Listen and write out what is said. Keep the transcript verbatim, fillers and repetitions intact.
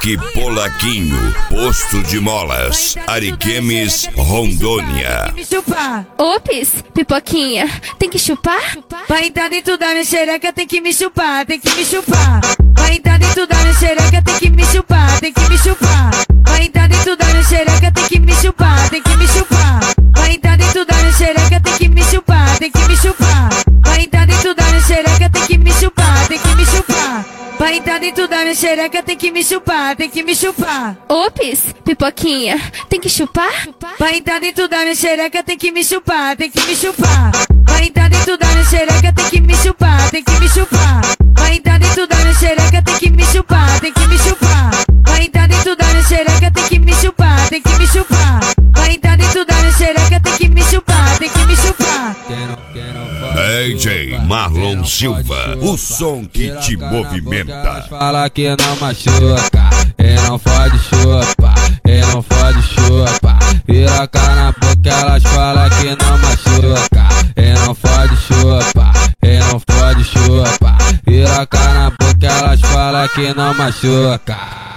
Parque Polaquinho, Posto de Molas, Ariquemes, Rondônia. Ops, pipoquinha, tem que chupar? Vai entrar dentro da minha xereca, tem que me chupar, tem que me chupar. Vai entrar dentro da minha xereca, tem que me chupar, tem que me chupar. Vai entrar dentro da minha xereca, tem que me chupar, tem que me chupar. Vai entrar dentro da minha xereca, tem que me chupar, tem que me chupar. Vai entrar dentro da minha xereca, tem que me chupar, tem que me chupar. Vai entrar dentro da minha xereca, tem que me chupar, tem que me chupar. Ops, pipoquinha, tem que chupar? Vai entrar dentro da minha xereca, tem que me chupar, tem que me chupar. Vai entrar dentro da minha xereca, tem que me chupar, tem que me chupar. Vai entrar dentro da minha xereca, tem que me chupar, tem que me chupar. Vai entrar dentro da minha xereca, tem que me chupar, tem que me chupar. Vai entrar dentro da minha xereca, tem que me chupar, tem que me chupar. D J Marlon Silva, o som que te movimenta. Fala que não machuca, e não fode chupa, e não fode chupa. Piroca na boca, elas falam que não machuca, e não fode chupa, e não fode chupa. Piroca na boca, elas falam que não machuca.